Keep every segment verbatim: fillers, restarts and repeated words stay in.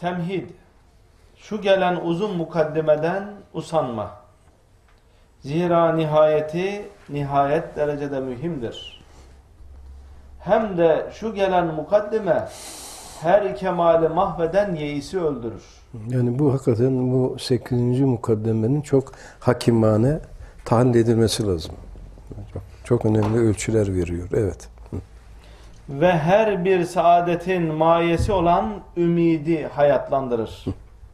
Temhid. Şu gelen uzun mukaddimeden usanma. Zira nihayeti nihayet derecede mühimdir. Hem de şu gelen mukaddime her kemali mahveden yeisi öldürür. Yani bu hakikaten bu sekizinci mukaddemenin çok hakimane tahlil edilmesi lazım. Çok, çok önemli ölçüler veriyor. Evet. Ve her bir saadetin mayesi olan ümidi hayatlandırır. Hı.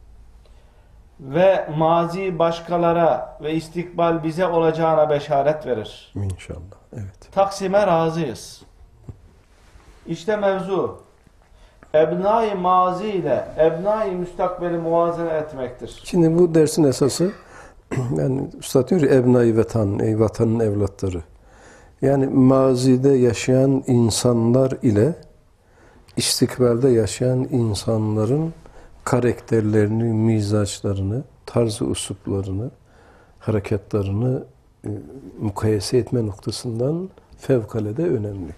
Ve mazi başkalara ve istikbal bize olacağına beşaret verir. İnşallah. Evet. Taksime razıyız. İşte mevzu ebnai mazi ile ebnai müstakbeli muvazene etmektir. Şimdi bu dersin esası yani Üstad diyor ya ebnai vatan, ey vatanın evlatları. Yani mazide yaşayan insanlar ile istikbalde yaşayan insanların karakterlerini, mizaçlarını, tarzı usuplarını, hareketlerini e, mukayese etme noktasından fevkalade önemli.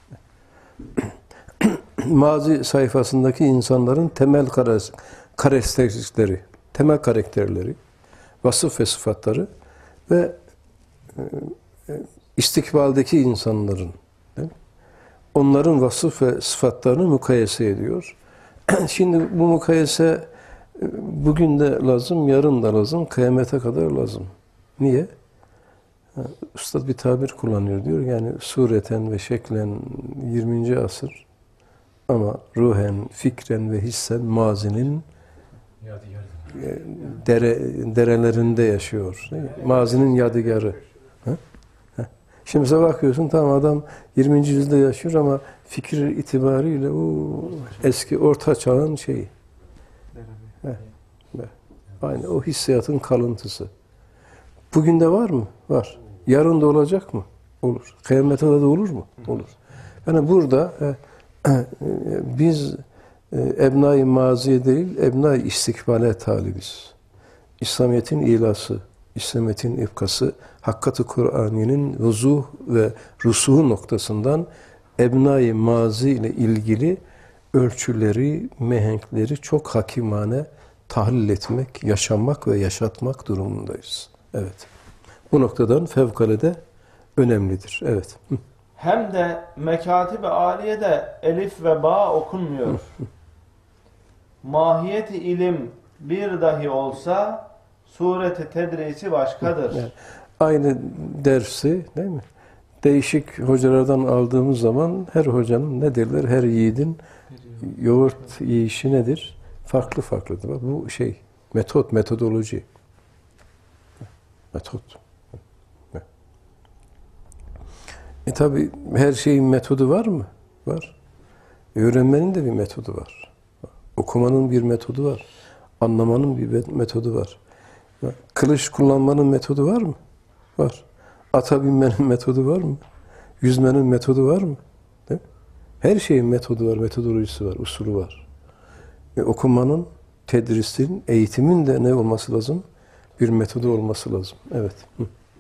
Mazi sayfasındaki insanların temel karakterleri, temel karakterleri, vasıf ve sıfatları ve e, istikbaldeki insanların, onların vasıf ve sıfatlarını mukayese ediyor. Şimdi bu mukayese bugün de lazım, yarın da lazım, kıyamete kadar lazım. Niye? Üstad bir tabir kullanıyor diyor. Yani sureten ve şeklen yirminci asır ama ruhen, fikren ve hissen mazinin dere, derelerinde yaşıyor. Mazinin yadigarı. Şimdi mesela bakıyorsun tamam adam yirminci yüzyılda yaşıyor ama fikir itibariyle o eski orta çağın şeyi. Heh, aynı o hissiyatın kalıntısı. Bugün de var mı? Var. Yarın da olacak mı? Olur. Kıyamete de olur mu? Olur. Yani burada e, e, biz e, ebnai maziye değil, ebnai istikbale talibiz. İslamiyet'in ilası, İslamiyet'in ifkası, Hakkat-ı Kur'ani'nin vuzuh ve rusuhu noktasından ebnai mazi ile ilgili ölçüleri, mehenkleri çok hakimane tahlil etmek, yaşamak ve yaşatmak durumundayız. Evet. Bu noktadan fevkalade önemlidir. Evet. Hem de mekatib-i aliyede elif ve ba okunmuyor. Mahiyeti ilim bir dahi olsa sureti tedrisi başkadır. Yani aynı dersi değil mi? Değişik hocalardan aldığımız zaman her hocanın ne derler? Her yiğidin yoğurt yiyişi nedir? Farklı farklıdır. Bak, bu şey metot, metodoloji. Metot. E tabi her şeyin metodu var mı? Var. Öğrenmenin de bir metodu var. Okumanın bir metodu var. Anlamanın bir metodu var. Kılıç kullanmanın metodu var mı? Var. Ata binmenin metodu var mı? Yüzmenin metodu var mı? Değil mi? Her şeyin metodu var, metodolojisi var, usulü var. E, okumanın, tedrisin, eğitimin de ne olması lazım? Bir metodu olması lazım. Evet. Hı.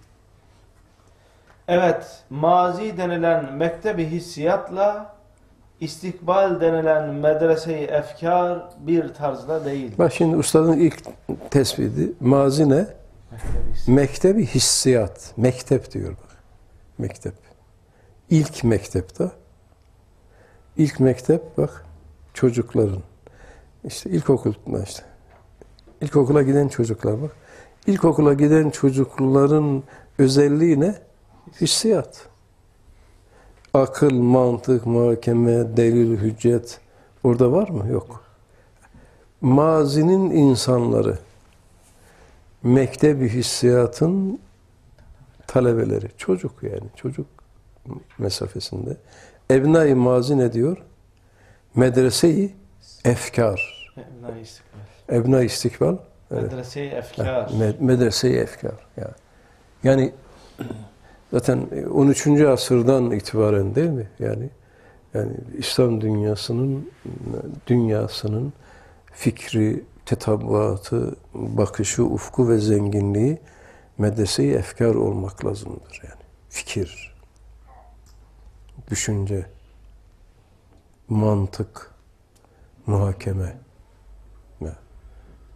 Evet, mazi denilen mektebi hissiyatla istikbal denilen medrese-i efkar bir tarzda değil. Bak şimdi ustadın ilk tespiti mazi ne? Mektebi, Mektebi hissiyat. Mektep diyor bak. Mektep. İlk mektepte ilk mektep bak çocukların işte ilkokulda işte ilkokula giden çocuklar bak. İlkokula giden çocukların özelliği ne? Hissiyat. Akıl, mantık, muhakeme, delil, hüccet orada var mı? Yok. Mazinin insanları mektebi hissiyatın talebeleri. Çocuk yani. Çocuk mesafesinde. Ebnai mazi ne diyor? Medrese-i efkar. Ebnai istikbal. Ebnai istikbal. Medrese-i efkar. Evet. Medrese-i efkar. Yani, yani zaten on üçüncü asırdan itibaren değil mi? Yani yani İslam dünyasının dünyasının fikri, tetabbatı, bakışı, ufku ve zenginliği medrese-i efkar olmak lazımdır yani. Fikir, düşünce, mantık, muhakeme.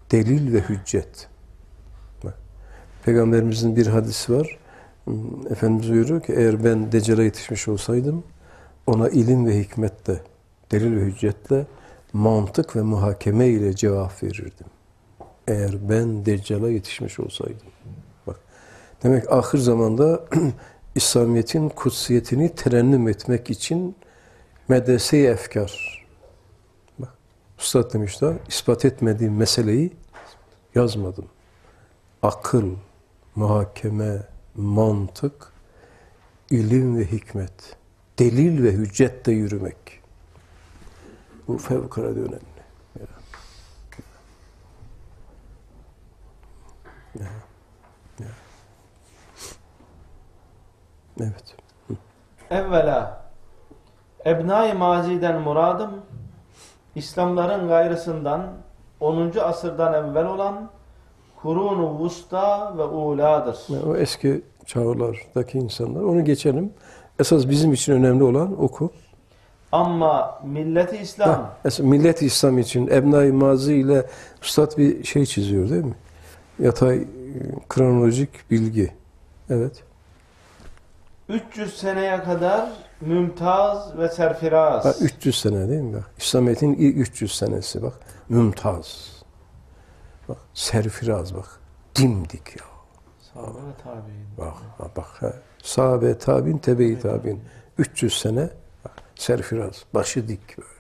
delil ve hüccet. Bak, Peygamberimizin bir hadisi var. Efendimiz buyuruyor ki eğer ben Deccal'a yetişmiş olsaydım ona ilim ve hikmetle, delil ve hüccetle, mantık ve muhakeme ile cevap verirdim. Eğer ben Deccal'a yetişmiş olsaydım. Bak, demek ahir zamanda İslamiyet'in kutsiyetini terennüm etmek için medrese-i efkar. Bak, Üstad demişler, ispat etmediğim meseleyi yazmadım. Akıl, muhakeme, mantık, ilim ve hikmet, delil ve hüccetle yürümek. Bu fevkalade önemli. Ya. Ya. Ya. Evet. Hı. Evvela Ebnai Mazi'den muradım İslamların gayrısından onuncu asırdan evvel olan Kurun-u Vusta ve Ula'dır. Yani o eski çağlardaki insanlar. Onu geçelim. Esas bizim için önemli olan oku. Ama milleti İslam Ha, esas millet İslam için Ebnai Mazi ile Üstad bir şey çiziyor değil mi? Yatay kronolojik bilgi. Evet. üç yüz seneye kadar mümtaz ve serfiraz. Ha, üç yüz sene değil mi? Bak, İslamiyet'in ilk üç yüz senesi bak. Mümtaz. Bak, serfiraz bak. Dimdik ya. Sahabe ve tabi'in. Bak, bak, bak. He. Sahabe, tabi'in, tebe-i tabi'in. üç yüz sene bak, serfiraz. Başı dik böyle.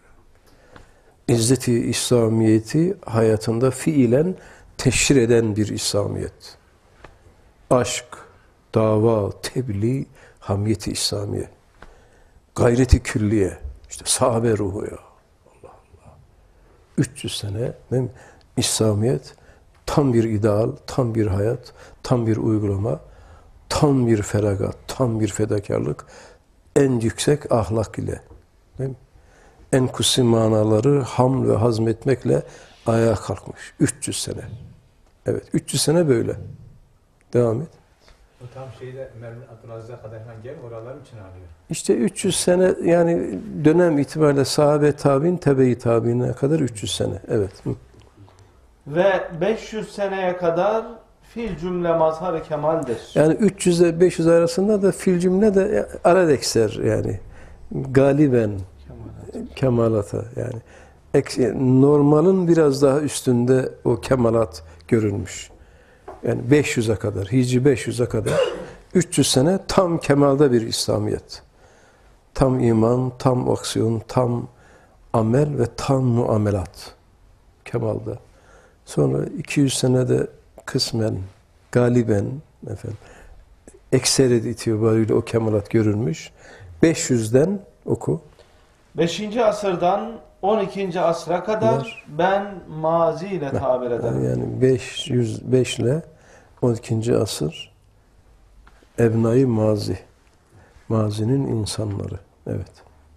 İzzeti İslamiyet'i hayatında fiilen teşhir eden bir İslamiyet. Aşk, dava, tebliğ, hamiyeti İslamiye. Gayreti külliye. İşte sahabe ruhu ya. Allah Allah. üç yüz sene değil mi? İslamiyet tam bir ideal, tam bir hayat, tam bir uygulama, tam bir feragat, tam bir fedakarlık, en yüksek ahlak ile. Değil mi? En kutsi manaları ham ve hazmetmekle ayağa kalkmış. üç yüz sene. Evet, üç yüz sene böyle. Devam et. O tam şeyde Mermin Abdülaziz'e kadar falan gel, oralar için alıyor. İşte üç yüz sene yani dönem itibariyle sahabe tabi'in, tebe-i tabi'ine kadar üç yüz sene. Evet. Hı. Ve beş yüz seneye kadar fil cümle mazhar-ı kemaldir. Yani üç yüz ile beş yüz arasında da fil cümle de aradekser yani. Galiben Kemalat. kemalata yani. Normalin biraz daha üstünde o kemalat görülmüş. Yani beş yüze kadar, Hicri beş yüze kadar üç yüz sene tam kemalda bir İslamiyet. Tam iman, tam aksiyon, tam amel ve tam muamelat. Kemalda. Sonra iki yüz senede kısmen, galiben efendim, ekseret itibariyle o kemalat görülmüş. beş yüzden oku. beşinci asırdan on ikinci asra kadar Var. ben mazi ile tabir ederim. Yani beş yüz beş ile on ikinci asır Ebnai Mazi. Mazinin insanları. Evet.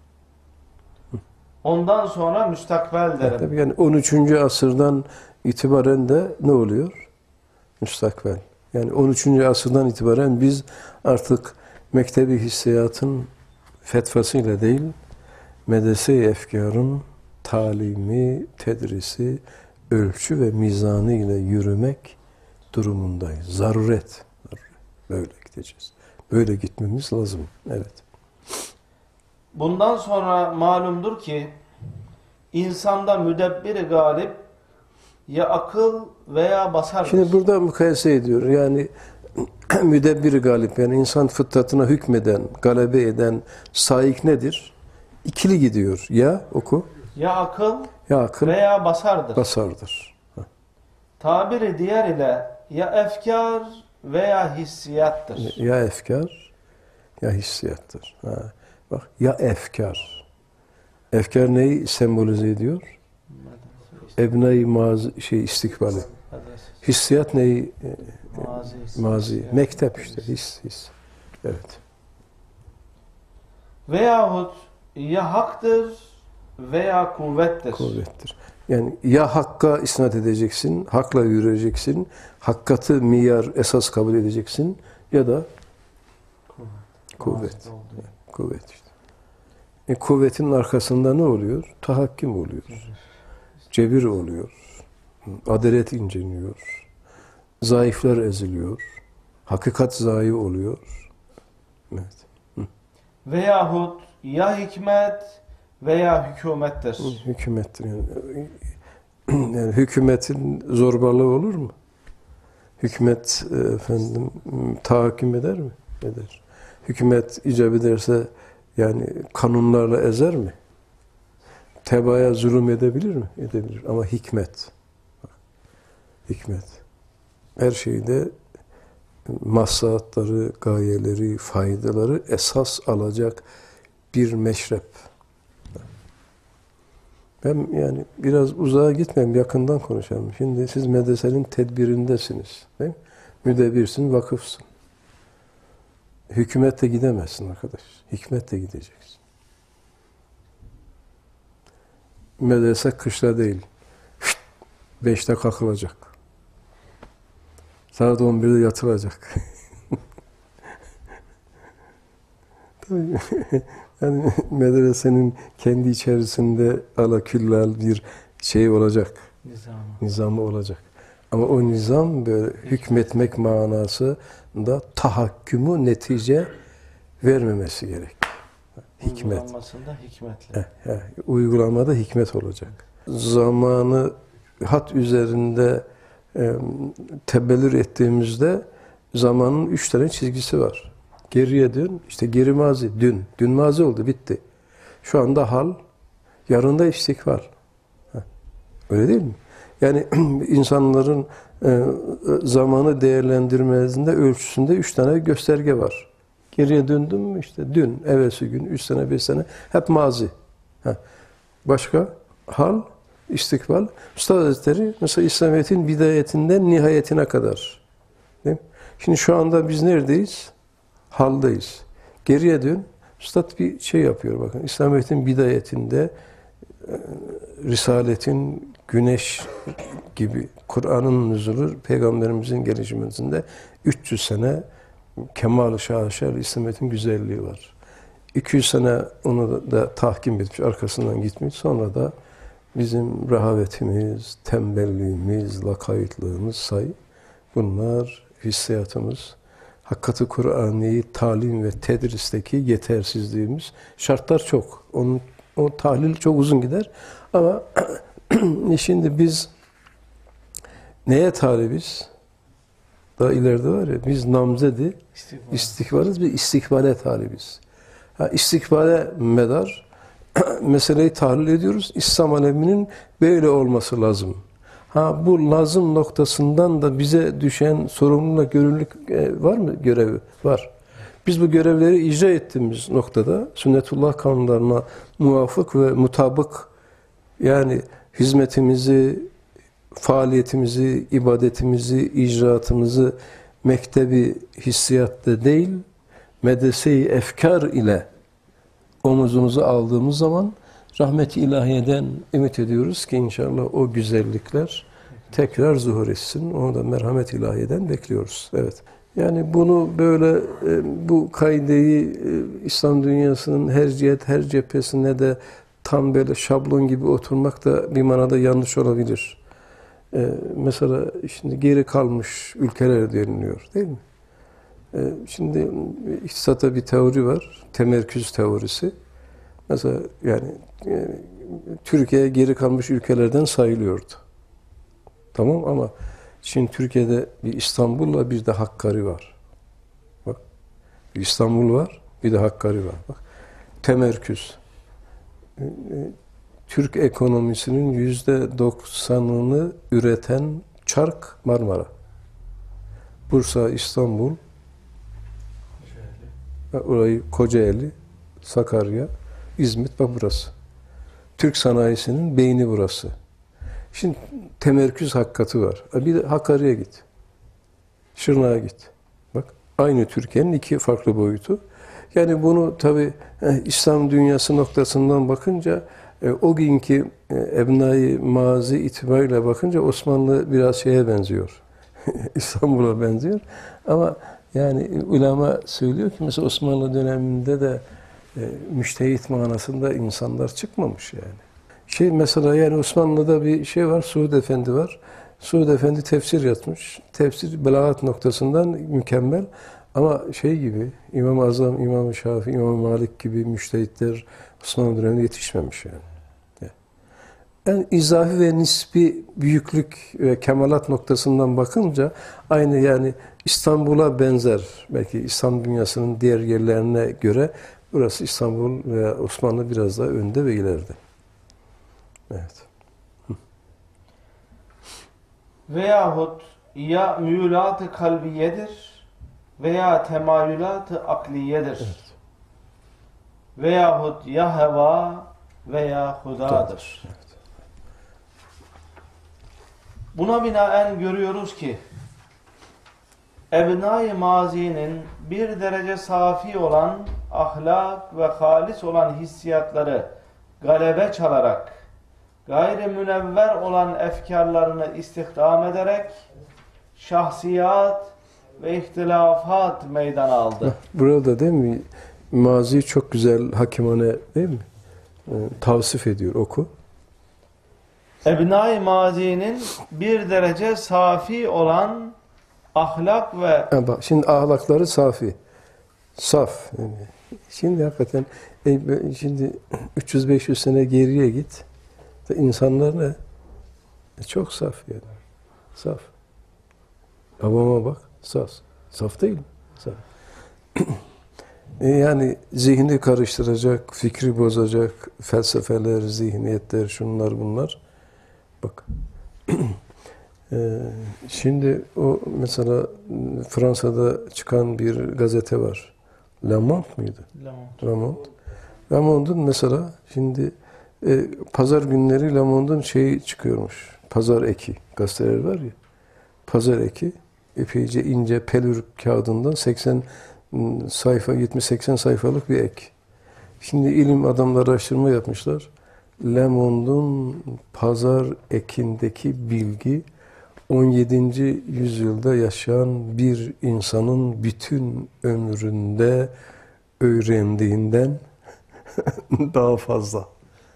Ondan sonra müstakbel derim. Tabii yani on üçüncü asırdan itibaren de ne oluyor? Müstakbel. Yani on üçüncü asırdan itibaren biz artık mektebi hissiyatın fetvasıyla değil, medrese-i efkarın talimi, tedrisi, ölçü ve mizanı ile yürümek durumundayız. Zaruret. Böyle gideceğiz. Böyle gitmemiz lazım. Evet. Bundan sonra malumdur ki insanda müdebbir galip ya akıl veya basardır. Şimdi burada mukayese ediyor. Yani müdebbir galip yani insan fıtratına hükmeden, galebe eden saik nedir? İkili gidiyor. Ya oku. Ya akıl Ya akıl veya basardır. basardır. Tabiri diğer ile ya efkar veya hissiyattır. Ya efkar ya hissiyattır. Ha. Bak ya efkar. Efkar neyi sembolize ediyor? Ebnai mazi şey istikbali. Hissiyat neyi? Mazi. Mazi. Mektep işte. His, his. Evet. Veyahut ya haktır veya kuvvettir. Kuvvettir. Yani ya hakka isnat edeceksin, hakla yürüyeceksin, hakikati miyar esas kabul edeceksin ya da kuvvet. Kuvvet, kuvvet işte. E, kuvvetin arkasında ne oluyor? Tahakküm oluyor. Cebir oluyor. Adalet inciniliyor. Zayıflar eziliyor. Hakikat zayi oluyor. Evet. Veyahut ya hikmet veya hükümettir. Hükümettir. Yani, yani hükümetin zorbalığı olur mu? Hükümet efendim tahakküm eder mi? Eder. Hükümet icap ederse yani kanunlarla ezer mi? Tebaaya zulüm edebilir mi? Edebilir. Ama hikmet. Hikmet. Her şeyde maslahatları, gayeleri, faydaları esas alacak bir meşrep. Ben yani biraz uzağa gitmeyeyim, yakından konuşalım. Şimdi siz medresenin tedbirindesiniz. Değil mi? Müdebirsin, vakıfsın. Hükümetle gidemezsin arkadaş. Hikmetle gideceksin. Medrese kışla değil. Beşte kalkılacak. Saat on birde yatılacak. Tabii. Yani medresenin kendi içerisinde alaküllal bir şey olacak. Nizamı. Nizamı olacak. Ama o nizam böyle hükmetmek manasında tahakkümü netice vermemesi gerek. Hikmet. Uygulanmasında hikmetle. Heh, heh, uygulamada hikmet olacak. Zamanı hat üzerinde e, tebellür ettiğimizde zamanın üç tane çizgisi var. Geriye dön, işte geri mazi, dün. Dün mazi oldu, bitti. Şu anda hal, yarın da istikbal. Heh, öyle değil mi? Yani insanların e, zamanı değerlendirmesinde, ölçüsünde üç tane gösterge var. Geriye döndüm mü işte dün, evvelsi gün, üç sene, beş sene hep mazi. Heh. Başka? Hal, istikbal. Üstad Hazretleri mesela İslamiyet'in bidayetinden nihayetine kadar. Değil mi? Şimdi şu anda biz neredeyiz? Haldayız. Geriye dön. Üstad bir şey yapıyor bakın. İslamiyet'in bidayetinde Risaletin güneş gibi Kur'an'ın nüzulü Peygamberimizin gelişmesinde üç yüz sene kemal-ı şaheser İslamiyet'in güzelliği var. iki yüz sene onu da, da tahkim etmiş, arkasından gitmiş. Sonra da bizim rehavetimiz, tembelliğimiz, lakaytlığımız say. Bunlar hissiyatımız. Hakikati Kur'an'ı talim ve tedristeki yetersizliğimiz. Şartlar çok. Onun, o tahlil çok uzun gider. Ama şimdi biz neye talibiz? Daha ileride var ya, biz namzedi, İstikbal. istikbalız, biz istikbale talibiz. Ha, istikbale medar meseleyi tahlil ediyoruz. İslam aleminin böyle olması lazım. Ha, bu lazım noktasından da bize düşen sorumluluk, görevlilik e, var mı? Görevi var. Biz bu görevleri icra ettiğimiz noktada sünnetullah kanunlarına muvafık ve mutabık, yani hizmetimizi, faaliyetimizi, ibadetimizi, icraatımızı mektebi hissiyatta değil, medrese-i efkar ile omuzumuzu aldığımız zaman rahmet-i ilahiyeden ümit ediyoruz ki inşallah o güzellikler tekrar zuhur etsin. Onu da merhamet-i ilahiyeden bekliyoruz. Evet. Yani bunu böyle bu kaideyi İslam dünyasının her cihet, her cephesine de tam böyle şablon gibi oturmak da bir manada yanlış olabilir. Ee, mesela şimdi geri kalmış ülkeler deniliyor, değil mi? Ee, şimdi iktisatta bir teori var, temerküz teorisi. Mesela yani e, Türkiye geri kalmış ülkelerden sayılıyordu. Tamam, ama şimdi Türkiye'de bir İstanbul'la bir de Hakkari var. Bak, bir İstanbul var, bir de Hakkari var. Bak, temerküz. Ee, Türk ekonomisinin yüzde doksanını üreten çark Marmara. Bursa, İstanbul, orayı Kocaeli, Sakarya, İzmit, bak burası. Türk sanayisinin beyni burası. Şimdi temerküz hakikati var. Bir de Hakkari'ye git. Şırnak'a git. Bak, aynı Türkiye'nin iki farklı boyutu. Yani bunu tabi eh, İslam dünyası noktasından bakınca e, o günkü e, ebnai mazi itibariyle bakınca Osmanlı biraz şeye benziyor. İstanbul'a benziyor. Ama yani ulema söylüyor ki mesela Osmanlı döneminde de e, müştehit manasında insanlar çıkmamış yani. Şey mesela yani Osmanlı'da bir şey var, Suud Efendi var. Suud Efendi tefsir yazmış. Tefsir belagat noktasından mükemmel. Ama şey gibi İmam-ı Azam, İmam-ı Şafii, İmam-ı Malik gibi müştehitler Osmanlı döneminde yetişmemiş yani. Yani izafi ve nispi büyüklük ve kemalat noktasından bakınca aynı yani İstanbul'a benzer, belki İslam dünyasının diğer yerlerine göre burası İstanbul veya Osmanlı biraz daha önde ve ileride. Evet. Veyahut ya müyülat-ı kalbiyedir veya temayülat-ı akliyedir. Evet. Veyahut ya heva veya hudadır. Evet. Buna binaen görüyoruz ki ebnai mazinin bir derece safi olan ahlak ve halis olan hissiyatları galebe çalarak gayri münevver olan efkarlarını istihdam ederek şahsiyat ve ihtilafat meydana aldı. Burada değil mi? Maziyi çok güzel hakimane değil mi? Ee, tavsif ediyor. Oku. Ebnai mazinin bir derece safi olan ahlak ve Ha, bak, şimdi ahlakları safi. Saf. Yani şimdi hakikaten e, şimdi üç yüz beş yüz sene geriye git. İnsanlar ne? E, çok saf yani. Saf. Babama bak. Saf. Saf değil mi? Saf. e, yani zihni karıştıracak, fikri bozacak, felsefeler, zihniyetler, şunlar bunlar. Bak. e, şimdi o mesela Fransa'da çıkan bir gazete var. Le Monde mıydı? Le Monde. Le Monde'un mesela şimdi e, pazar günleri Le Monde'un şeyi çıkıyormuş. Pazar eki. Gazeteler var ya. Pazar eki. Epeyce ince pelür kağıdından seksen sayfa, yetmiş seksen sayfalık bir ek. Şimdi ilim adamları araştırma yapmışlar. Le Monde'un pazar ekindeki bilgi on yedinci yüzyılda yaşayan bir insanın bütün ömründe öğrendiğinden daha fazla.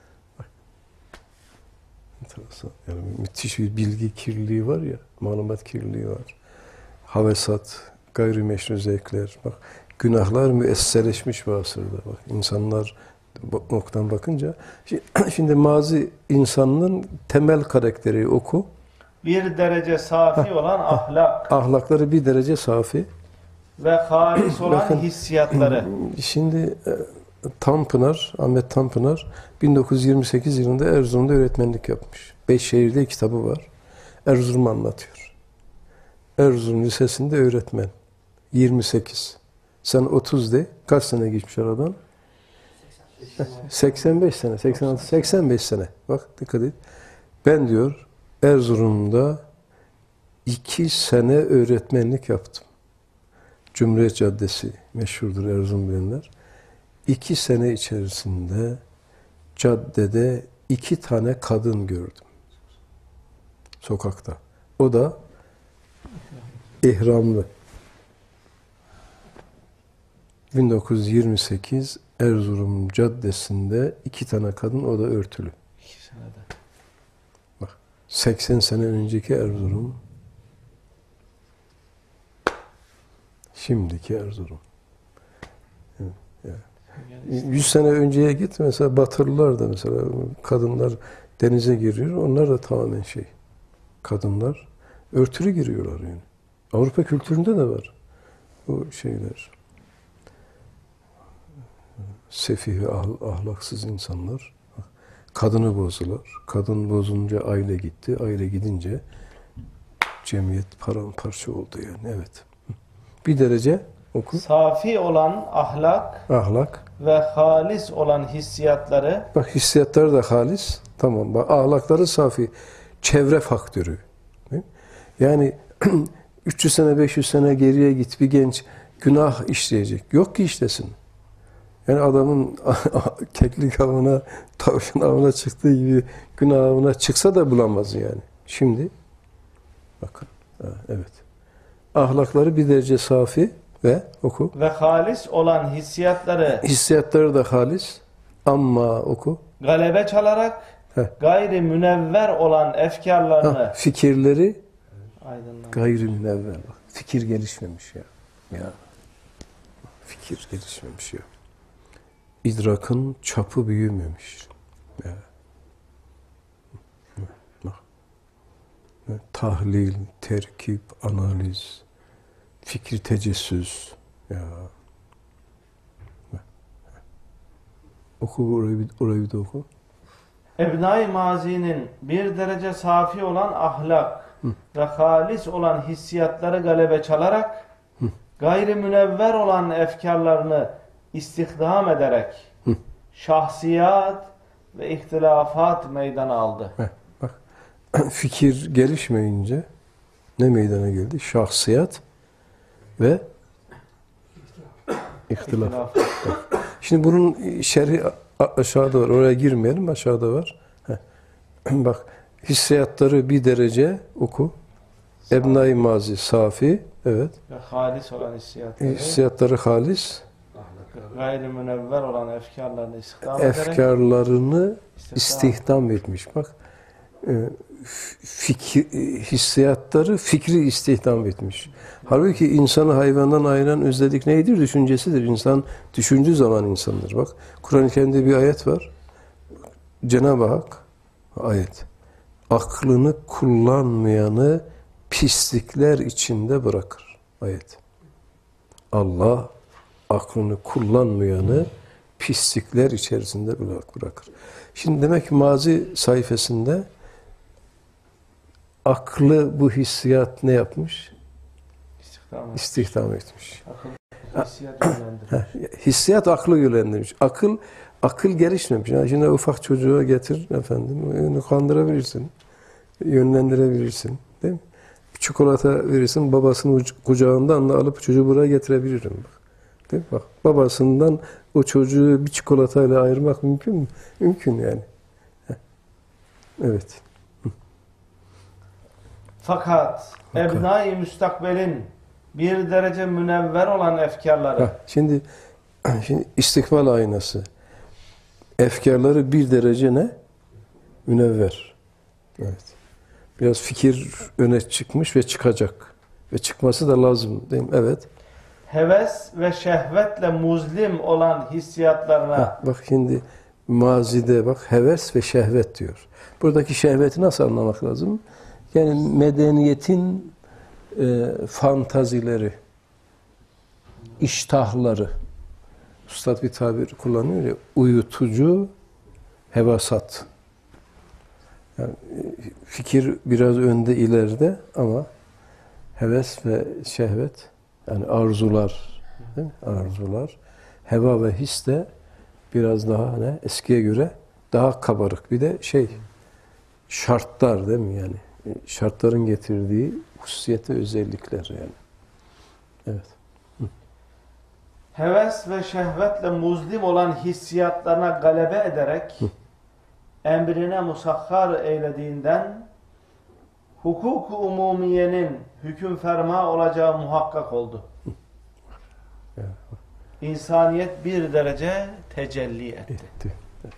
Enteresan. Yani müthiş bir bilgi kirliliği var ya, malumat kirliliği var. Havesat, gayrimeşru zevkler. Bak, günahlar müesseleşmiş bu asırda. Bak, insanlar noktadan bakınca. Şimdi mazi insanın temel karakteri oku. bir derece safi olan ahlak Ahlakları bir derece safi. ve halis olan Bakın, hissiyatları. Şimdi Tanpınar, Ahmet Tanpınar bin dokuz yüz yirmi sekiz yılında Erzurum'da öğretmenlik yapmış. Beşşehir'de kitabı var. Erzurum'u anlatıyor. Erzurum Lisesi'nde öğretmen. yirmi sekiz. Sen otuz de. Kaç sene geçmiş aradan? seksen beş sene. seksen altı, seksen beş sene. Bak dikkat et. Ben diyor Erzurum'da iki sene öğretmenlik yaptım. Cumhuriyet Caddesi meşhurdur, Erzurum bilenler. İki sene içerisinde caddede iki tane kadın gördüm. Sokakta. O da ihramlı. bin dokuz yüz yirmi sekiz Erzurum Caddesi'nde iki tane kadın, o da örtülü. İki senede. Bak, seksen sene önceki Erzurum, şimdiki Erzurum. yüz sene önceye git mesela, Batılılar da mesela kadınlar denize giriyor, onlar da tamamen şey, kadınlar örtülü giriyorlar yani. Avrupa kültüründe de var bu şeyler. Sefih, ahlaksız insanlar kadını bozdular. Kadın bozunca aile gitti. Aile gidince cemiyet paramparça oldu yani. Evet. Bir derece oku. Safi olan ahlak Ahlak. ve halis olan hissiyatları. Bak, hissiyatları da halis. Tamam. Bak, ahlakları safi. Çevre faktörü. Yani üç yüz sene beş yüz sene geriye git, bir genç günah işleyecek. Yok ki işlesin. Yani adamın keklik avına, tavşan avına çıktığı gibi günah avına çıksa da bulamaz yani. Şimdi bakın. Ha, evet. Ahlakları bir derece safi ve oku. Ve halis olan hissiyatları Hissiyatları da halis ama oku. galebe çalarak Heh. gayri münevver olan efkarlarını Ha, fikirleri aydınlandır. gayri münevver. Bak, fikir gelişmemiş ya. Ya. Fikir gelişmemiş ya. İdrakın çapı büyümemiş. Ya. Bak. Tahlil, terkip, analiz, fikri tecessüs. Ya. Oku orayı, bir- orayı bir de oku. Ebnai mazinin bir derece safi olan ahlak ve halis olan hissiyatları galebe çalarak gayri münevver olan efkarlarını istihdam ederek şahsiyat ve ihtilafat meydana aldı. Heh, bak. Fikir gelişmeyince ne meydana geldi? Şahsiyat ve ihtilaf. İhtilafat. Şimdi bunun şerhi a- aşağıda var. Oraya girmeyelim. Aşağıda var. Heh. Bak. Hissiyatları bir derece oku. Ebnai mazi safi. Evet. Ve halis olan hissiyatları Hissiyatları halis. gayri münevver olan efkarlarını istihdam ederek Efkarlarını istihdam. istihdam etmiş. Bak. e, f- Fikir, hissiyatları fikri istihdam etmiş. Halbuki insanı hayvandan ayıran özellik neydir? Düşüncesidir. İnsan düşündüğü zaman insandır. Bak Kur'an-ı Kerim'de bir ayet var. Cenab-ı Hak ayet. Aklını kullanmayanı pislikler içinde bırakır. Ayet. Allah aklını kullanmayanı pislikler içerisinde bırakır. Şimdi demek ki mazi sayfasında aklı bu hissiyat ne yapmış? İstihdam eder. İstihdam etmiş. Akıl hissiyat yönlendirir. Hissiyat aklı yönlendirmiş. Akıl akıl gelişmemiş. Yani şimdi ufak çocuğa getir efendim, onu kandırabilirsin. Yönlendirebilirsin. Değil mi? Bir çikolata verirsin, babasının kucağından da alıp çocuğu buraya getirebilirim. Bak. Değil mi? Bak, babasından o çocuğu bir çikolatayla ayırmak mümkün mü? Mümkün yani. Evet. Fakat ebnai müstakbelin bir derece münevver olan efkarları Ha, şimdi şimdi istikbal aynası. Efkarları bir derece ne? Münevver. Evet. Biraz fikir öne çıkmış ve çıkacak. Ve çıkması da lazım değil mi? Evet. heves ve şehvetle muzlim olan hissiyatlarına Ha, bak şimdi mazide bak heves ve şehvet diyor. Buradaki şehveti nasıl anlamak lazım? Yani medeniyetin e, fantazileri, iştahları. Üstad bir tabir kullanıyor ya, uyutucu hevasat. Yani fikir biraz önde ileride ama heves ve şehvet yani arzular, değil mi? Arzular, heva ve his de biraz daha ne eskiye göre daha kabarık. Bir de şey şartlar değil mi yani? Şartların getirdiği hususiyete özellikler yani. Evet. heves ve şehvetle muzlim olan hissiyatlarına galebe ederek emrine musahhar eylediğinden hukuk-u umumiyenin hüküm ferma olacağı muhakkak oldu. İnsaniyet bir derece tecelli etti. Etti. Evet.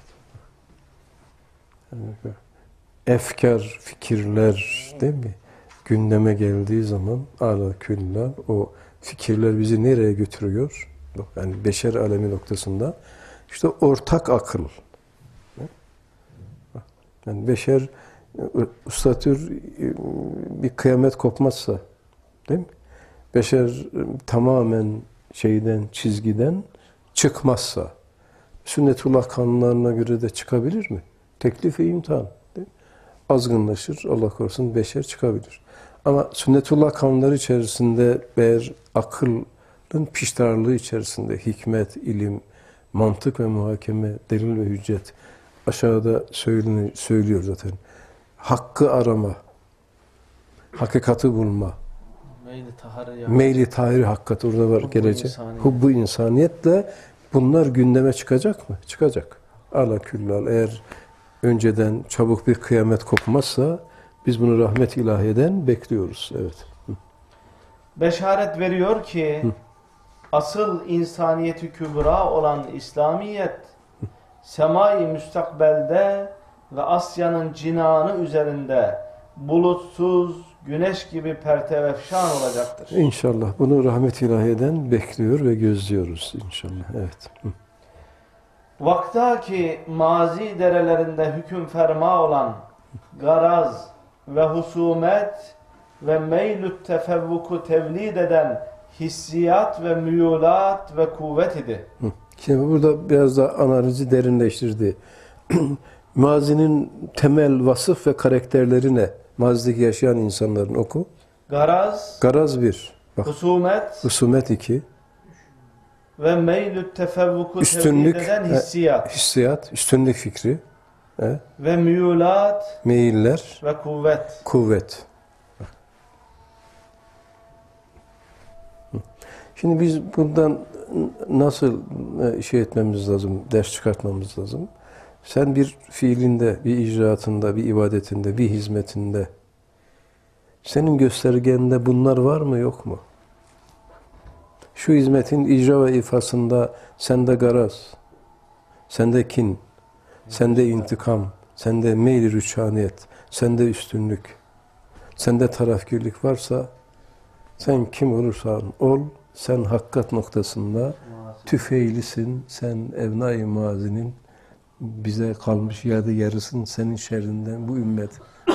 Yani efkar, fikirler değil mi? Gündeme geldiği zaman ala küllâ o fikirler bizi nereye götürüyor? Yani beşer alemi noktasında işte ortak akıl. Yani beşer üstatür bir kıyamet kopmazsa değil mi? Beşer tamamen şeyden, çizgiden çıkmazsa sünnetullah kanunlarına göre de çıkabilir mi? Teklif ve imtihan. Değil mi? Azgınlaşır, Allah korusun beşer çıkabilir. Ama sünnetullah kanunları içerisinde eğer akılın piştarlığı içerisinde hikmet, ilim, mantık ve muhakeme, delil ve hüccet aşağıda söyleniyor, söylüyor zaten. Hakkı arama, hakikati bulma, Meyli taharı ya. meyli tahiri hakikat orada var Hubbu gelecek. insaniyet. Hubbu insaniyetle bunlar gündeme çıkacak mı? Çıkacak. Ala küllal eğer önceden çabuk bir kıyamet kopmazsa biz bunu rahmet ilahiyeden bekliyoruz. Evet. Beşaret veriyor ki Hı. asıl insaniyeti kübra olan İslamiyet semai müstakbelde ve Asya'nın cinanı üzerinde bulutsuz, güneş gibi pertevefşan olacaktır. İnşallah. Bunu rahmet ilahiden bekliyor ve gözlüyoruz inşallah. Evet. Hı. Vakta ki mazi derelerinde hüküm ferma olan garaz ve husumet ve meylüt tefevvuku tevlid eden hissiyat ve müyulat ve kuvvet idi. Hı. Şimdi burada biraz da analizi derinleştirdi. Mazinin temel vasıf ve karakterleri ne? Mazideki yaşayan insanların oku. Garaz, Garaz bir. Bak. husumet Husumet iki. ve meylüt tefevvuku Üstünlük, tevlid eden hissiyat hissiyat, üstünlük fikri, he, ve müyulat meyiller, ve kuvvet. kuvvet. Şimdi biz bundan nasıl şey etmemiz lazım, ders çıkartmamız lazım? Sen bir fiilinde, bir icraatında, bir ibadetinde, bir hizmetinde senin göstergende bunlar var mı yok mu? Şu hizmetin icra ve ifasında sende garaz, sende kin, sende intikam, sende meyli rüçhaniyet, sende üstünlük, sende tarafgirlik varsa sen kim olursan ol, sen hakikat noktasında tüfeğlisin, sen evnai mazinin bize kalmış yadigarısın, senin şerrinden bu ümmet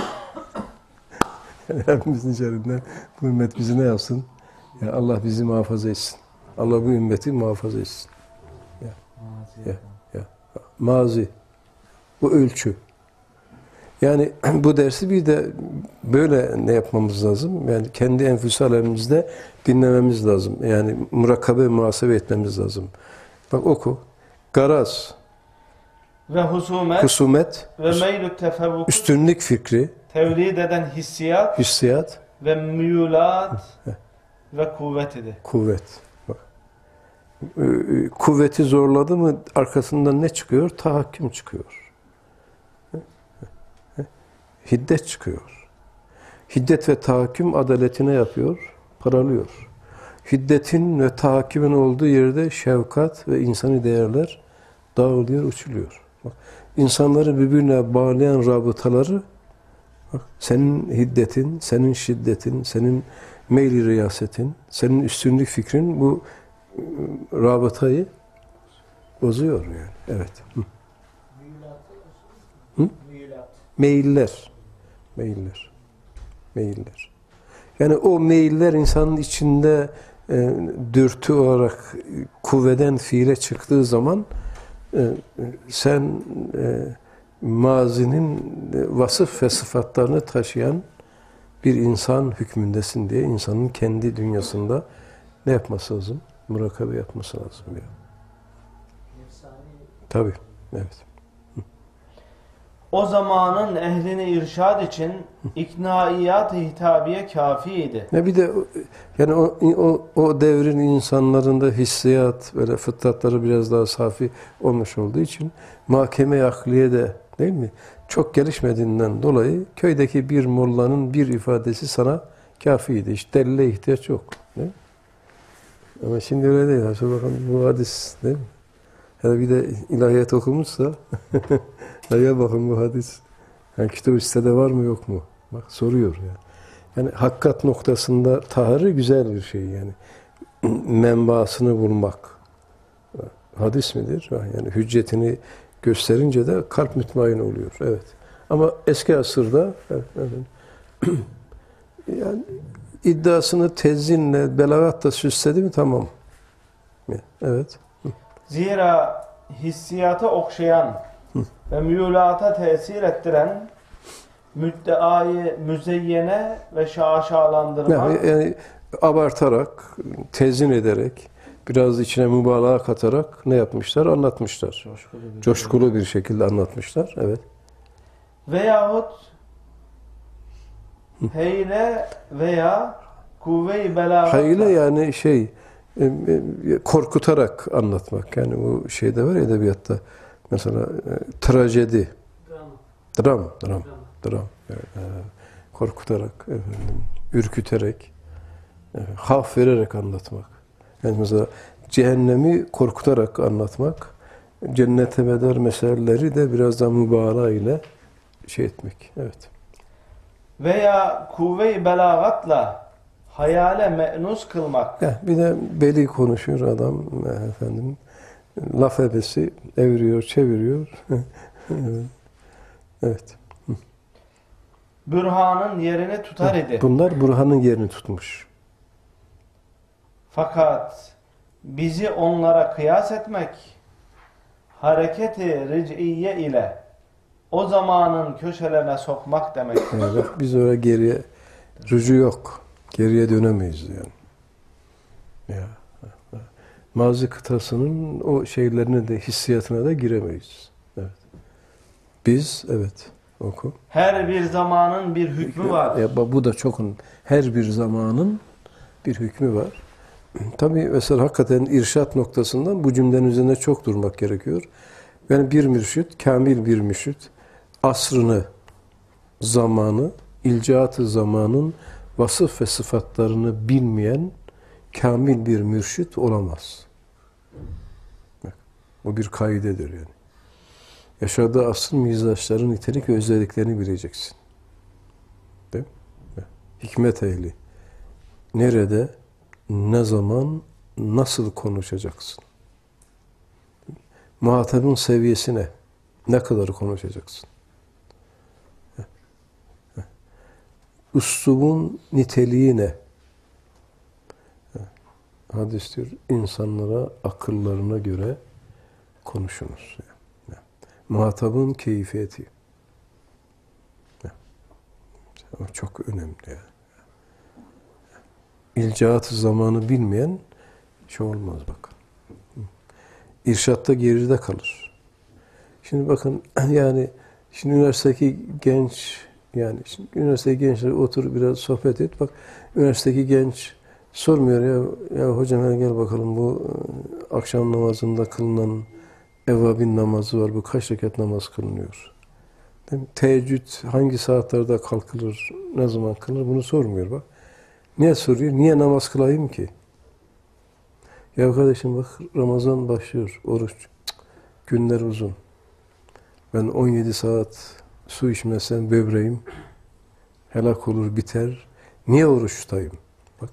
hepimizin şerrinden bu ümmet bizi ne yapsın? Ya Allah bizi muhafaza etsin. Allah bu ümmeti muhafaza etsin. Ya, ya, ya. Mazi. Bu ölçü. Yani bu dersi bir de böyle ne yapmamız lazım? Yani kendi enfüs alemimizde dinlememiz lazım. Yani murakabe, muhasebe etmemiz lazım. Bak oku. Garaz. Ve husumet, Husumet. ve meylüt tefevvuku Üstünlük fikri. tevlid eden hissiyat Hissiyat. ve müyulat ve kuvvet idi. Kuvvet. Bak. Kuvveti zorladı mı arkasından ne çıkıyor? Tahakküm çıkıyor. Hiddet çıkıyor. Hiddet ve tahakküm adaletine yapıyor, paralıyor. Hiddetin ve tahakkümün olduğu yerde şefkat ve insani değerler dağılıyor, uçuluyor. Bak, insanları birbirine bağlayan rabıtaları bak, senin hiddetin, senin şiddetin, senin meyli riyasetin, senin üstünlük fikrin bu rabıtayı bozuyor yani. Evet. Hı. Hı? Meyiller. Meyiller. Meyiller. Yani o meyiller insanın içinde e, dürtü olarak kuvveden fiile çıktığı zaman e, sen e, mazinin vasıf ve sıfatlarını taşıyan bir insan hükmündesin diye insanın kendi dünyasında ne yapması lazım? Murakabe yapması lazım. Ya. Tabii. Evet. O zamanın ehlini irşad için iknaiyat-ı hitabiye kafiydi. Ne bir de yani o, o, o devrin insanlarında hissiyat böyle fıtratları biraz daha safi olmuş olduğu için mahkeme-i akliye de değil mi? Çok gelişmediğinden dolayı köydeki bir mollanın bir ifadesi sana kafiydi. Hiç delile ihtiyaç yok. Değil mi? Ama şimdi öyle değil. Aşağı bakalım bu hadis değil mi? Hele bir de ilahiyat okumuşsa ya bakın bu hadis. Yani kitap sitede var mı yok mu? Bak soruyor ya. Yani hakikat noktasında taharı güzel bir şey yani. Menbaasını bulmak. Hadis midir? Yani hüccetini gösterince de kalp mutmain oluyor. Evet. Ama eski asırda evet, evet. yani iddiasını tezinle, belagatla süsledi mi tamam. Evet. Zira hissiyata okşayan ve müyulata tesir ettiren müddeayı müzeyyene ve şaşalandırma Yani, yani abartarak, tezin ederek, biraz içine mübalağa katarak ne yapmışlar? Anlatmışlar. coşkulu bir, Coşkulu bir şekilde anlatmışlar. Evet. veyahut heyle veya kuvve-i belagat Hayle yani şey e, e, korkutarak anlatmak. Yani bu şeyde var ya edebiyatta mesela e, trajedi, dram, dram, dram, dram. Yani, e, korkutarak, efendim, ürküterek, e, haf vererek anlatmak. Yani mesela cehennemi korkutarak anlatmak, cennete bedel meseleleri de biraz daha mübalağa ile şey etmek. Evet. Veya kuvve-i belagatla hayale me'nus kılmak. Ya bir de beli konuşuyor adam efendim. Laf ebesi eviriyor, çeviriyor. Evet. Bürhanın yerini tutar idi. Bunlar Burhan'ın yerini tutmuş. Fakat bizi onlara kıyas etmek, hareketi ric'iye ile o zamanın köşelerine sokmak demek. Yani bak, biz öyle geriye rücu yok. Geriye dönemeyiz yani. Ya. Mazi kıtasının o şeylerine de hissiyatına da giremeyiz. Evet. Biz evet oku. Her bir zamanın bir hükmü var. Ya, bu da çok her bir zamanın bir hükmü var. Tabii mesela hakikaten irşat noktasından bu cümlenin üzerinde çok durmak gerekiyor. Yani bir mürşit, kamil bir mürşit, asrını, zamanı, ilcaat-ı zamanın vasıf ve sıfatlarını bilmeyen kamil bir mürşit olamaz. Bak, bu bir kaidedir yani. Yaşadığı asrın mizaçların nitelik ve özelliklerini bileceksin. Değil mi? Hikmet ehli. Nerede, ne zaman, nasıl konuşacaksın? Muhatabın seviyesine ne kadar konuşacaksın? Üslubun niteliği ne? Hadis diyor, insanlara akıllarına göre konuşunuz. Yani. Muhatabın keyfiyeti. Yani. Çok önemli. Yani. İlcaat-ı zamanı bilmeyen şey olmaz bak. İrşatta geride kalır. Şimdi bakın yani şimdi üniversitedeki genç yani şimdi üniversitedeki gençler otur biraz sohbet et. Bak üniversitedeki genç sormuyor ya ya hocam gel bakalım bu akşam namazında kılınan evvabin namazı var. Bu kaç rekat namaz kılınıyor? Değil mi? Teheccüd hangi saatlerde kalkılır? Ne zaman kılınır? Bunu sormuyor bak. Niye soruyor? Niye namaz kılayım ki? Ya kardeşim bak Ramazan başlıyor. Oruç. Cık, günler uzun. Ben on yedi saat su içmezsem böbreğim helak olur biter. Niye oruç tutayım? Bak.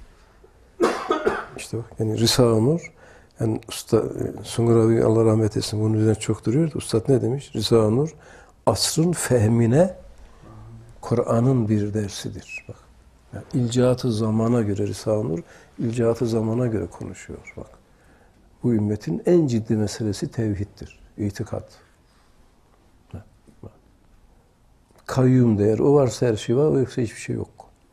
İşte bak. Yani Risa-ı Nur yani usta Sungur abi Allah rahmet etsin bunun üzerine çok duruyor. Ustad ne demiş? Risa-ı Nur asrın fehmine Kur'an'ın bir dersidir. Bak. Yani ilcaat-ı zamana göre Risa-ı Nur, ilcaat-ı zamana göre konuşuyor. Bak. Bu ümmetin en ciddi meselesi tevhiddir, itikat. Kayyum değer, o varsa her şey var, o yoksa hiçbir şey yok.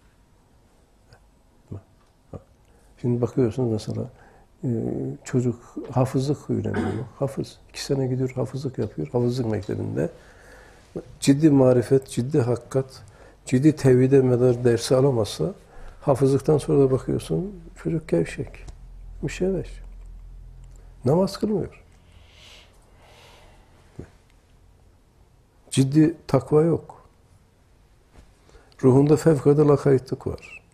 Şimdi bakıyorsunuz mesela, çocuk hafızlık öğreniyor. Hafız, iki sene gidiyor, hafızlık yapıyor, hafızlık mektebinde. Ciddi marifet, ciddi hakikat, ciddi tevhide medar dersi alamazsa, hafızlıktan sonra da bakıyorsun, çocuk gevşek, müşevveş. Namaz kılmıyor. Ciddi takva yok. Ruhunda fevkalade lakaytlık var.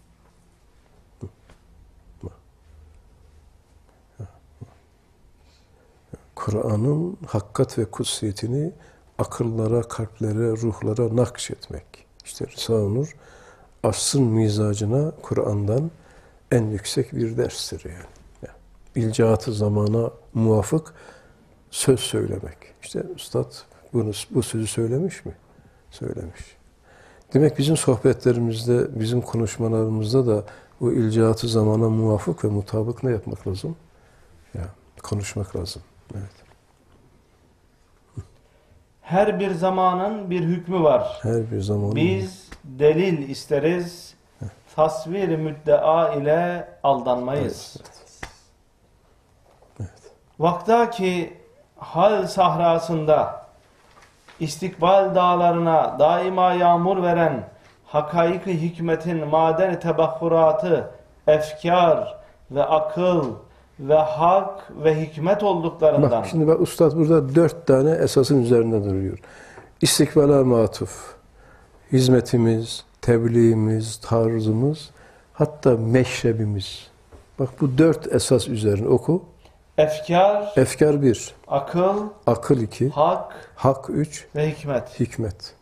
Kur'an'ın hakikat ve kutsiyetini akıllara, kalplere, ruhlara nakşetmek. İşte Risa-ı Nur, asrın mizacına Kur'an'dan en yüksek bir derstir yani. yani İlcaat-ı zamana muvafık söz söylemek. İşte Üstad bunu, bu sözü söylemiş mi? Söylemiş. Demek bizim sohbetlerimizde, bizim konuşmalarımızda da o ilcaat-ı zamana muvafık ve mutabık ne yapmak lazım? Ya, konuşmak lazım. Evet. Her bir zamanın bir hükmü var. Her bir zamanın. Biz delil isteriz. Tasvir-i müddea ile aldanmayız. Evet. Evet. Vaktaki hal sahrasında istikbal dağlarına daima yağmur veren hakaik-i hikmetin maden tebahhuratı, efkar ve akıl ve hak ve hikmet olduklarından. Bak şimdi bak Üstad burada dört tane esasın üzerinde duruyor. İstikbala matuf, hizmetimiz, tebliğimiz, tarzımız, hatta meşrebimiz. Bak bu dört esas üzerine oku. efkar, Efkar bir, akıl, akıl iki, hak hak üç, ve hikmet. hikmet.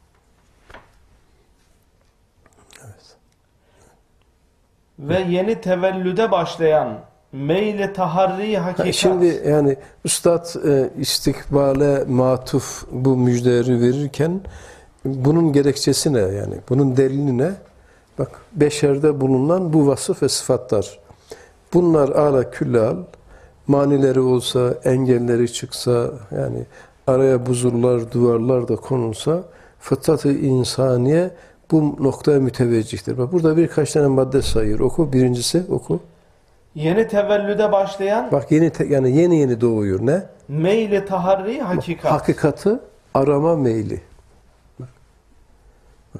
Ve yeni tevellüde başlayan meyli taharri Ha, hakikat. Şimdi yani Üstad e, istikbale matuf bu müjdeleri verirken bunun gerekçesi ne yani? Bunun delili ne? Bak beşerde bulunan bu vasıf ve sıfatlar. Bunlar ala küllal manileri olsa, engelleri çıksa yani araya buzullar, duvarlar da konulsa fıtrat-ı insaniye bu noktaya müteveccihtir. Bak burada birkaç tane madde sayıyor. Oku. Birincisi oku. Yeni tevellüde başlayan Bak yeni te- yani yeni yeni doğuyor. Ne? meyli taharri hakikat. Hakikati arama meyli. Bak. Bak.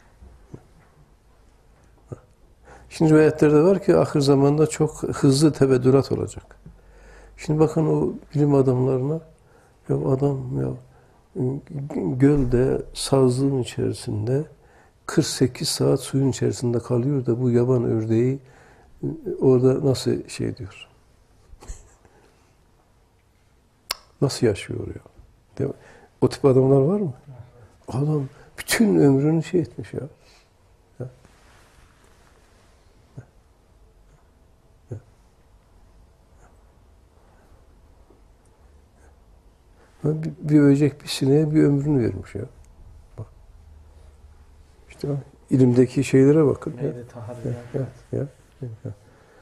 Bak. Şimdi rivayetlerde var ki ahir zamanda çok hızlı tebeddülat olacak. Şimdi bakın o bilim adamlarına ya adam ya gölde sazlığın içerisinde kırk sekiz saat suyun içerisinde kalıyor da bu yaban ördeği orada nasıl şey diyor? Nasıl yaşıyor ya? Değil mi? O tip adamlar var mı? Adam bütün ömrünü şey etmiş ya. ya. ya. Bir, bir böcek bir sineğe bir ömrünü vermiş ya. Bak. İşte bak, ilimdeki şeylere bakın. Ya. Meyli taharri. Ya, ya, ya, ya.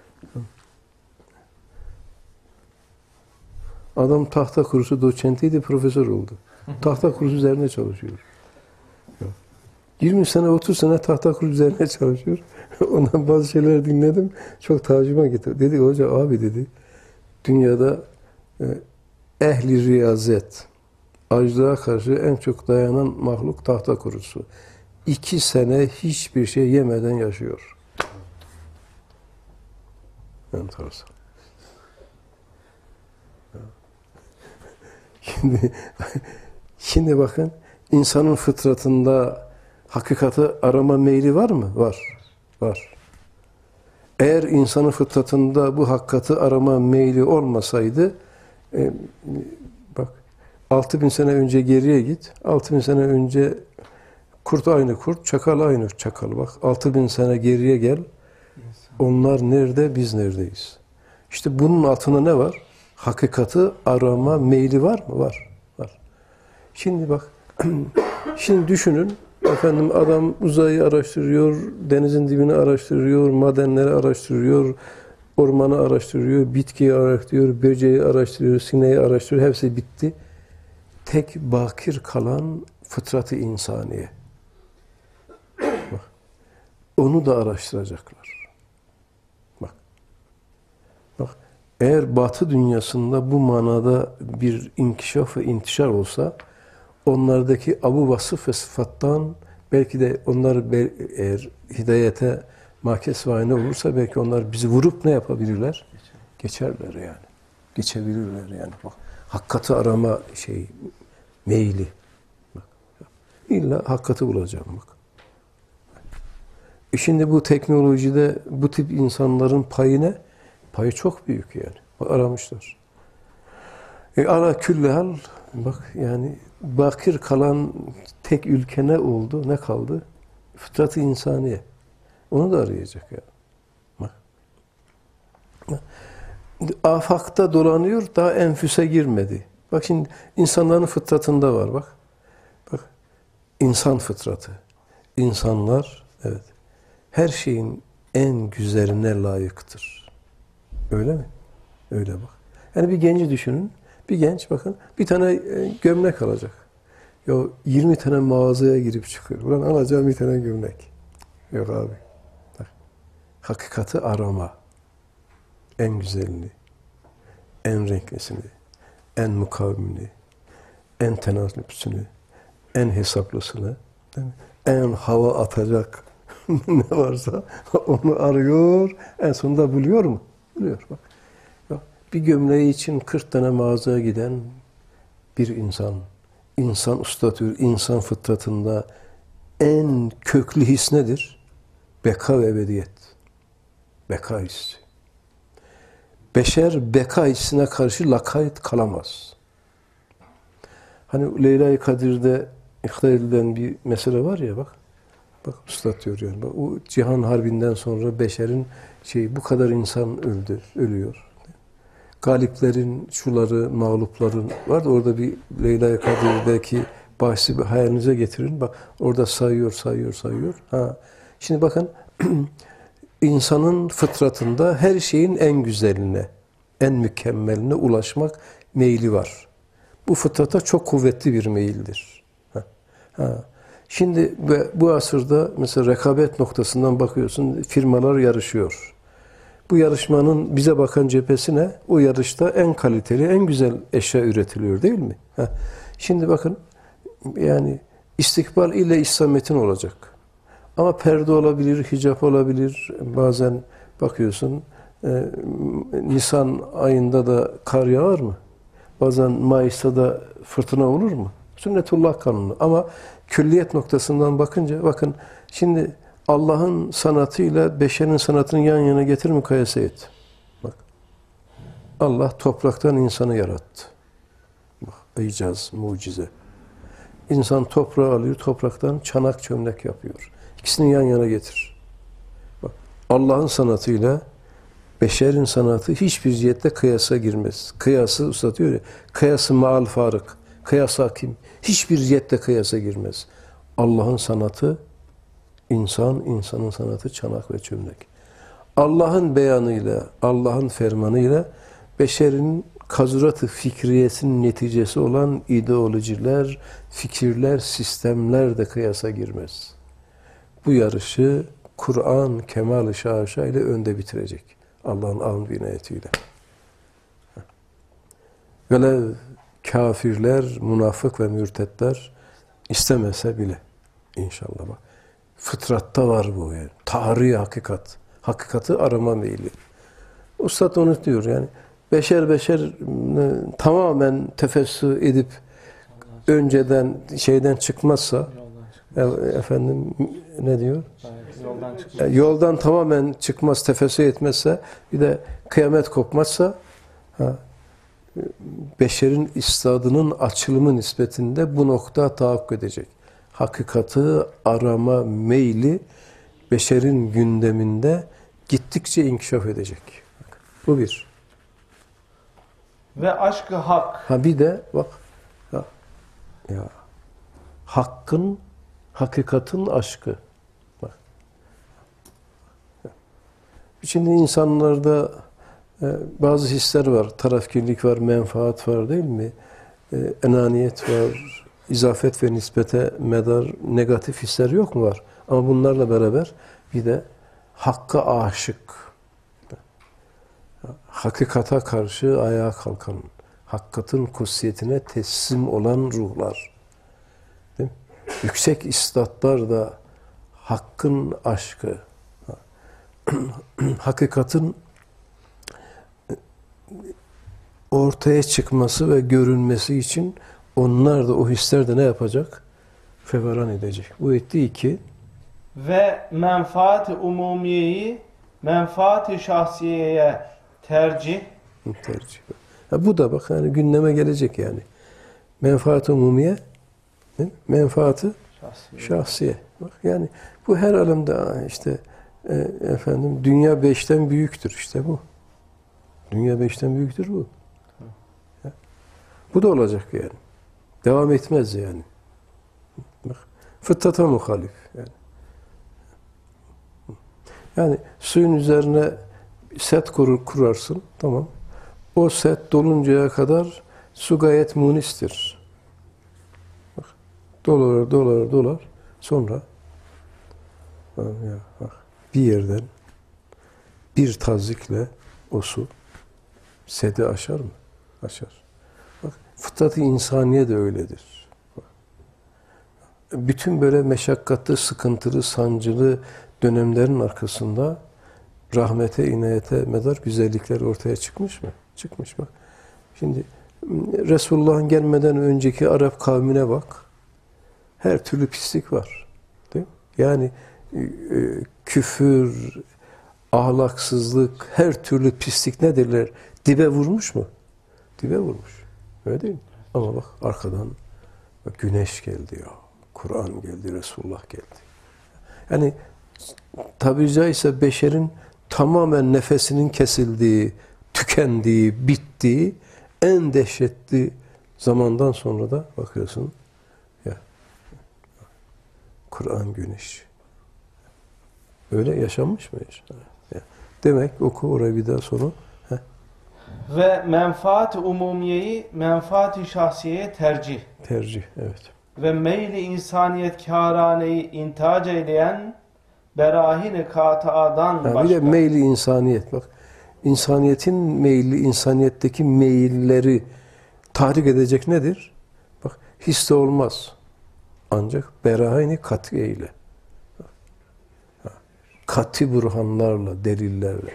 Adam tahta kurusu doçentiydi, profesör oldu. Tahta kurusu üzerine çalışıyor. yirmi sene, otuz sene tahta kurusu üzerine çalışıyor. Ondan bazı şeyler dinledim. Çok tacıma gitti. Dedi hoca abi dedi, dünyada e, ehli riyazet, açlığa karşı en çok dayanan mahluk tahta kurusu. İki sene hiçbir şey yemeden yaşıyor. Enteresan. Şimdi, şimdi bakın, insanın fıtratında hakikati arama meyli var mı? Var. Var. Eğer insanın fıtratında bu hakikati arama meyli olmasaydı, e, bak, altı bin sene önce geriye git, altı bin sene önce kurt aynı kurt, çakal aynı çakal. Bak, altı bin sene geriye gel, onlar nerede, biz neredeyiz? İşte bunun altında ne var? Hakikati arama meyli var mı? Var. Var. Şimdi bak, şimdi düşünün, efendim adam uzayı araştırıyor, denizin dibini araştırıyor, madenleri araştırıyor, ormanı araştırıyor, bitkiyi araştırıyor, böceği araştırıyor, sineği araştırıyor, hepsi bitti. Tek bakir kalan fıtrat-ı insaniye. Bak, onu da araştıracaklar. Bak, bak. Eğer Batı dünyasında bu manada bir inkişaf ve intişar olsa, onlardaki abu vasıf ve sıfattan belki de onlar eğer hidayete mahkes vaine olursa belki onlar bizi vurup ne yapabilirler? Geçerler yani. Geçebilirler yani. Bak, hakikati arama şey meyli. Bak, illa hakikati bulacağım bak. E şimdi bu teknolojide bu tip insanların payı ne? Payı çok büyük yani. Aramışlar. E ala küllehal bak yani bakir kalan tek ülke ne oldu? Ne kaldı? Fıtrat-ı insaniye. Onu da arayacak yani. Bak. Bak. Afakta dolanıyor, daha enfüse girmedi. Bak şimdi insanların fıtratında var bak. Bak. İnsan fıtratı. İnsanlar evet. Her şeyin en güzeline layıktır. Öyle mi? Öyle bak. Yani bir genci düşünün. Bir genç bakın bir tane gömlek alacak. Ya yirmi tane mağazaya girip çıkıyor. Ulan alacağım bir tane gömlek. Yok abi. Bak. Hakikati arama. En güzelini, en renklisini, en mukavimini, en tenasüpsünü, en hesaplısını, değil mi? En hava atacak ne varsa onu arıyor. En sonunda buluyor mu? Buluyor bak. Bak. Bir gömleği için kırk tane mağazaya giden bir insan, insan ustatür, insan fıtratında en köklü his nedir? Beka ve ebediyet. Beka hissi. beşer beka hissine karşı lakayt kalamaz. Hani Leyla-i Kadir'de ihtar edilen bir mesele var ya bak. Bak Üstad diyor yani. Bak, o cihan harbinden sonra beşerin şey bu kadar insan öldü, ölüyor. Galiplerin, şuları, mağlupların var da orada bir Leyla-i Kadir'deki bahsi bir hayalinize getirin. Bak orada sayıyor, sayıyor, sayıyor. Ha. Şimdi bakın insanın fıtratında her şeyin en güzeline, en mükemmeline ulaşmak meyli var. Bu fıtrata çok kuvvetli bir meyildir. Ha. Ha. Şimdi bu asırda mesela rekabet noktasından bakıyorsun, firmalar yarışıyor. Bu yarışmanın bize bakan cephesi ne? O yarışta en kaliteli, en güzel eşya üretiliyor değil mi? Ha. Şimdi bakın, yani istikbal ile İslamiyet'in olacak. Ama perde olabilir, hicap olabilir. Bazen bakıyorsun, e, Nisan ayında da kar yağar mı? Bazen Mayıs'ta da fırtına olur mu? Sünnetullah kanunu. Ama külliyet noktasından bakınca, bakın şimdi Allah'ın sanatıyla beşerin sanatını yan yana getir mukayese et. Bak. Allah topraktan insanı yarattı. Bak, icaz, mucize. İnsan toprağı alıyor, topraktan çanak çömlek yapıyor. İkisini yan yana getir. Bak, Allah'ın sanatıyla beşerin sanatı hiçbir cihette kıyasa girmez. Kıyası usta diyor ya, kıyası maal farık, kıyas hakim. Hiçbir cihette kıyasa girmez. Allah'ın sanatı insan, insanın sanatı çanak ve çömlek. Allah'ın beyanıyla, Allah'ın fermanıyla beşerin kazurat-ı fikriyesinin neticesi olan ideolojiler, fikirler, sistemler de kıyasa girmez. Bu yarışı Kur'an kemal-i şaşa ile önde bitirecek. Allah'ın avn binayetiyle. Velev kafirler, münafık ve mürtetler istemese bile inşallah bak. Fıtratta var bu yani. Tarihi hakikat. Hakikati arama meyli. Ustad onu diyor yani. Beşer beşer tamamen tefessü edip önceden şeyden çıkmazsa e, efendim ne diyor? Yoldan çıkmaz. E, yoldan tamamen çıkmaz, tefessü etmezse bir de kıyamet kopmazsa ha, beşerin istadının açılımı nispetinde bu nokta tahakkuk edecek. Hakikati arama meyli beşerin gündeminde gittikçe inkişaf edecek. Bak, bu bir. Ve aşkı hak. Ha bir de bak ya, ya hakkın, hakikatin aşkı. Bak. Şimdi insanlarda e, bazı hisler var. Tarafkirlik var, menfaat var değil mi? E, enaniyet var, izafet ve nispete medar negatif hisler yok mu var? Ama bunlarla beraber bir de hakka aşık, hakikata karşı ayağa kalkan, hakikatin kutsiyetine teslim olan ruhlar. Değil mi? Yüksek istatlar da hakkın aşkı, hakikatin ortaya çıkması ve görünmesi için onlar da o hisler de ne yapacak? Feveran edecek. Bu ettiği ki Ve menfaat-i umumiyeyi menfaat-i şahsiyeye tercih. tercih. Ha, bu da bak yani gündeme gelecek yani. Menfaat-ı umumiye, menfaat-ı Şahsiye. şahsiye. Bak yani bu her alemde işte e, efendim dünya beşten büyüktür işte bu. Dünya beşten büyüktür bu. Ha. Bu da olacak yani. Devam etmez yani. Bak, fıtrata muhalif yani. Yani suyun üzerine set kurur, kurarsın, tamam. O set doluncaya kadar su gayet munistir. Bak, dolar, dolar, dolar. Sonra bak, ya, bak, bir yerden bir tazikle o su sedi aşar mı? Aşar. Bak, fıtrat-ı insaniye de öyledir. Bak. Bütün böyle meşakkatli, sıkıntılı, sancılı dönemlerin arkasında rahmete, inayete medar güzellikler ortaya çıkmış mı? Çıkmış bak. Şimdi Resulullah'ın gelmeden önceki Arap kavmine bak. Her türlü pislik var. Değil mi? Yani e, küfür, ahlaksızlık, her türlü pislik nedirler? Dibe vurmuş mu? Dibe vurmuş. Öyle değil mi? Ama bak arkadan bak, güneş geldi ya. Kur'an geldi, Resulullah geldi. Yani tabiri caizse beşerin tamamen nefesinin kesildiği, tükendiği, bittiği en dehşetli zamandan sonra da bakıyorsun ya Kur'an güneş. Öyle yaşanmış mı? Ya. Demek oku orayı bir daha sonra. Heh. Ve menfaat-ı umumiyeyi menfaat-ı şahsiyeye tercih. Tercih, evet. Ve meyli insaniyet kâraneyi intac eyleyen berahin-i kâtaadan Ha, başka. bir de meyli insaniyet bak. İnsaniyetin meyli, insaniyetteki meyilleri tahrik edecek nedir? Bak his de olmaz. Ancak berahin-i kat'iye ile. Kat'i burhanlarla, delillerle.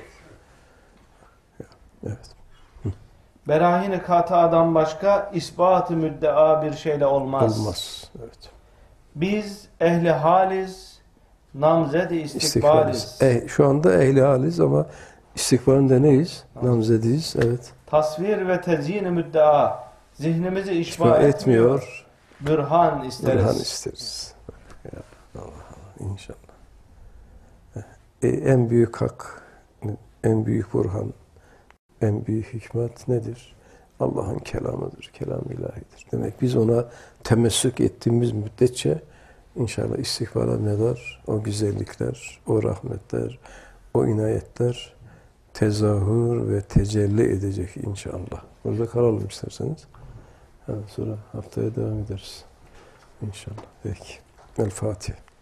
Evet. Berahin-i kâtaadan başka isbat-ı müddea bir şeyle olmaz. Olmaz. Evet. Biz ehli haliz, namzed-i istikbaliz. istikbaliz. Eh, şu anda ehli haliz ama istikbalinde neyiz? Namzediyiz. Evet. Tasvir ve tezyin-i müddea zihnimizi işba İşba etmiyor. etmiyor. Bürhan isteriz. Burhan isteriz. Ya, Allah Allah. İnşallah. E, en büyük hak, en büyük burhan, en büyük hikmet nedir? Allah'ın kelamıdır, kelam-ı ilahidir. Demek biz ona temessük ettiğimiz müddetçe inşallah istikbala medar o güzellikler, o rahmetler, o inayetler tezahür ve tecelli edecek inşallah. Burada kalalım isterseniz. Evet, sonra haftaya devam ederiz. İnşallah. Peki. El Fatiha.